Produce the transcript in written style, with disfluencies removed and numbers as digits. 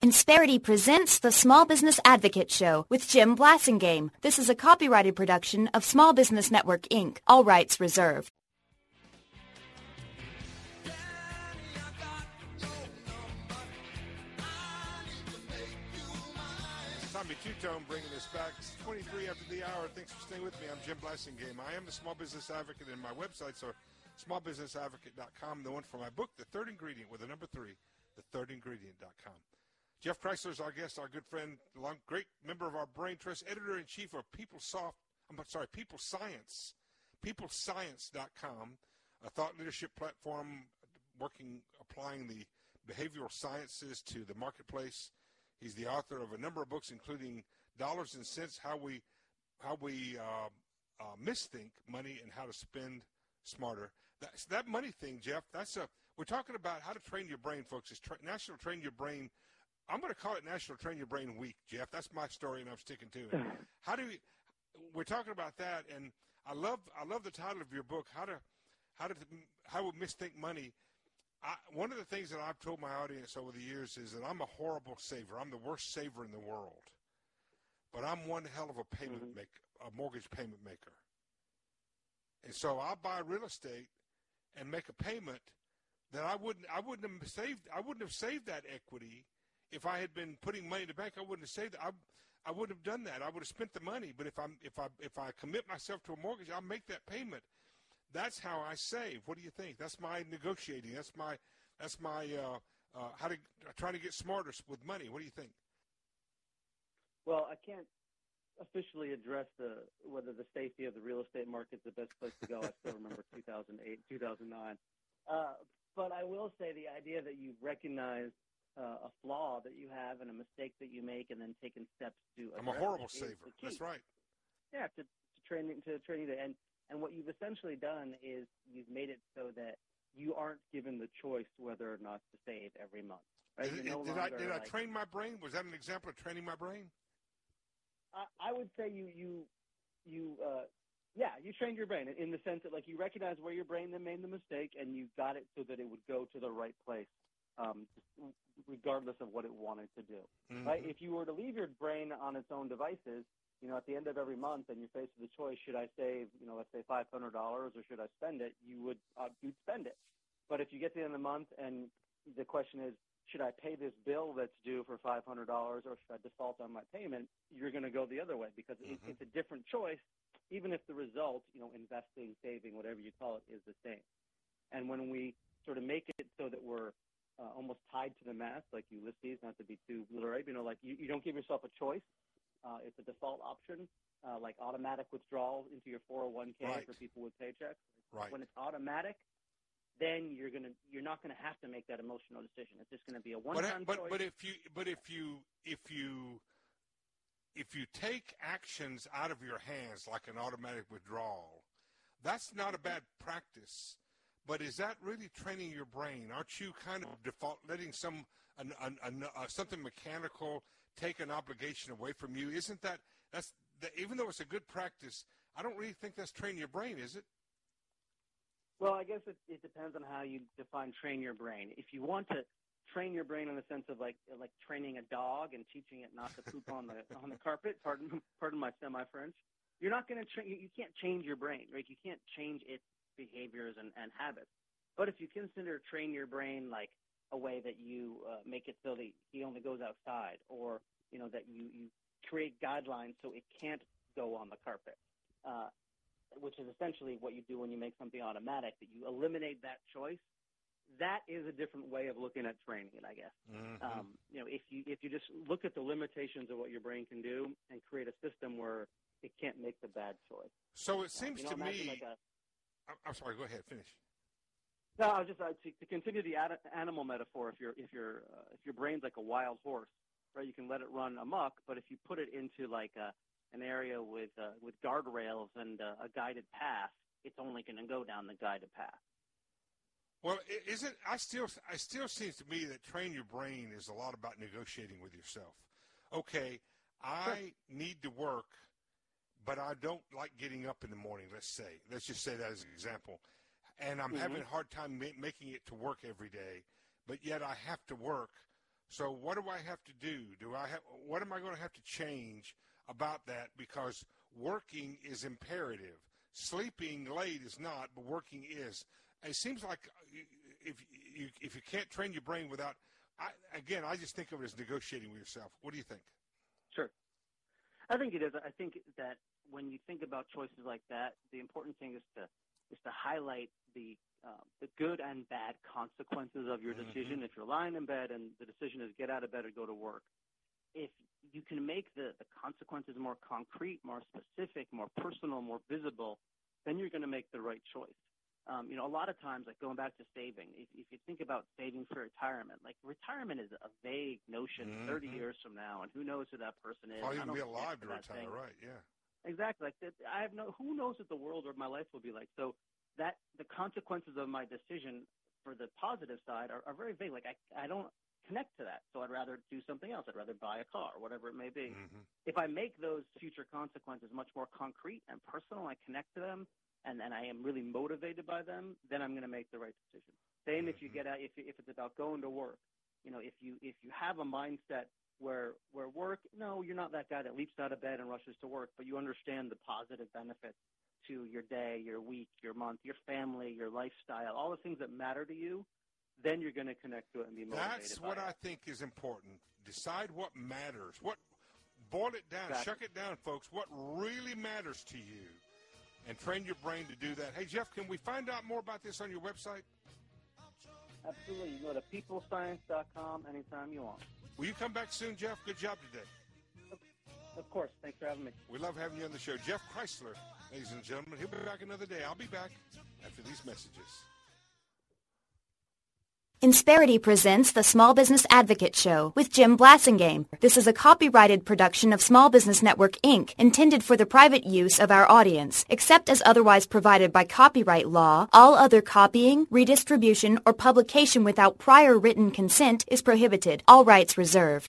Insperity presents the Small Business Advocate Show with Jim Blasingame. This is a copyrighted production of Small Business Network, Inc., all rights reserved. Tommy Two-Tone bringing us back. It's 23 after the hour. Thanks for staying with me. I'm Jim Blasingame. I am the Small Business Advocate, and my websites are smallbusinessadvocate.com. The one for my book, The Third Ingredient, with the number 3, thethirdingredient.com. Jeff Chrysler is our guest, our good friend, great member of our Brain Trust, editor-in-chief of PeopleScience, peoplescience.com, a thought leadership platform applying the behavioral sciences to the marketplace. He's the author of a number of books, including Dollars and Cents, How we misthink money and how to spend smarter. That money thing, Jeff, we're talking about how to train your brain, folks. It's National Train Your Brain. I'm going to call it National Train Your Brain Week, Jeff. That's my story, and I'm sticking to it. We're talking about that, and I love the title of your book, How We Misthink Money. One of the things that I've told my audience over the years is that I'm a horrible saver. I'm the worst saver in the world, but I'm one hell of a a mortgage payment maker. And so I'll buy real estate and make a payment that I wouldn't have saved that equity. If I had been putting money in the bank, I wouldn't have saved it. I wouldn't have done that. I would have spent the money. But if I commit myself to a mortgage, I'll make that payment. That's how I save. What do you think? That's my negotiating. That's my how to try to get smarter with money. What do you think? Well, I can't officially address whether the safety of the real estate market is the best place to go. I still remember 2008, 2009. But I will say the idea that you recognize a flaw that you have and a mistake that you make, and then taking steps to address. I'm a horrible saver. That's right. Yeah, to train you to. And what you've essentially done is you've made it so that you aren't given the choice whether or not to save every month. Right? Did I train my brain? Was that an example of training my brain? I would say you trained your brain in the sense that you recognize where your brain then made the mistake, and you got it so that it would go to the right place, regardless of what it wanted to do. Mm-hmm. Right? If you were to leave your brain on its own devices, at the end of every month, and you're faced with the choice, should I save, let's say $500, or should I spend it? You'd spend it. But if you get to the end of the month and the question is, should I pay this bill that's due for $500, or should I default on my payment? You're going to go the other way because it's a different choice, even if the result, investing, saving, whatever you call it, is the same. And when we sort of make it so that we're almost tied to the math, like Ulysses, not to be too literary, you don't give yourself a choice. It's a default option, like automatic withdrawal into your 401k for people with paychecks. Right. When it's automatic, then you're not gonna have to make that emotional decision. It's just gonna be a one-time choice. But if you take actions out of your hands like an automatic withdrawal, that's not a bad practice. But is that really training your brain? Aren't you kind of letting something mechanical take an obligation away from you? Isn't that's even though it's a good practice, I don't really think that's training your brain, is it? Well, I guess it depends on how you define train your brain. If you want to train your brain in the sense of like training a dog and teaching it not to poop on the carpet, pardon my semi-French, you're not going to you can't change your brain, right? You can't change its behaviors and habits. But if you consider train your brain like a way that you make it so that he only goes outside, or that you create guidelines so it can't go on the carpet, which is essentially what you do when you make something automatic, that you eliminate that choice. That is a different way of looking at training it, I guess. Mm-hmm. If you just look at the limitations of what your brain can do and create a system where it can't make the bad choice. So it seems to me. I'm sorry. Go ahead. Finish. No, I was just to continue the animal metaphor. If your brain's like a wild horse, right? You can let it run amok, but if you put it into like an area with guardrails and a guided path, it's only going to go down the guided path. Well, I still seems to me that train your brain is a lot about negotiating with yourself. Okay, I need to work, but I don't like getting up in the morning. Let's just say that as an example. And I'm having a hard time making it to work every day, but yet I have to work. So what do I have to do? What am I going to have to change about that? Because working is imperative. Sleeping late is not, but working is. It seems like if you can't train your brain without, I just think of it as negotiating with yourself. What do you think? Sure. I think it is. I think that when you think about choices like that, the important thing is to highlight the good and bad consequences of your decision. If you're lying in bed and the decision is get out of bed or go to work, if you can make the consequences more concrete, more specific, more personal, more visible, then you're going to make the right choice. A lot of times, like going back to saving, if you think about saving for retirement, like retirement is a vague notion 30 years from now, and who knows who that person is. I'll even be alive to retire, right? Yeah. Exactly. Like who knows what the world or my life will be like. So that the consequences of my decision for the positive side are very vague. Like I don't connect to that. So I'd rather do something else. I'd rather buy a car, whatever it may be. If I make those future consequences much more concrete and personal, I connect to them, and I am really motivated by them, then I'm going to make the right decision. Same if you get out, if it's about going to work. If you have a mindset where work, no, you're not that guy that leaps out of bed and rushes to work, but you understand the positive benefits to your day, your week, your month, your family, your lifestyle, all the things that matter to you, then you're going to connect to it and be motivated. That's what I think is important. Decide what matters. Boil it down, Exactly. Shuck it down, folks. What really matters to you, and train your brain to do that. Hey, Jeff, can we find out more about this on your website? Absolutely. You go to peoplescience.com anytime you want. Will you come back soon, Jeff? Good job today. Of course. Thanks for having me. We love having you on the show. Jeff Chrysler, ladies and gentlemen. He'll be back another day. I'll be back after these messages. Insperity presents the Small Business Advocate Show with Jim Blasingame. This is a copyrighted production of Small Business Network, Inc., intended for the private use of our audience. Except as otherwise provided by copyright law, all other copying, redistribution, or publication without prior written consent is prohibited. All rights reserved.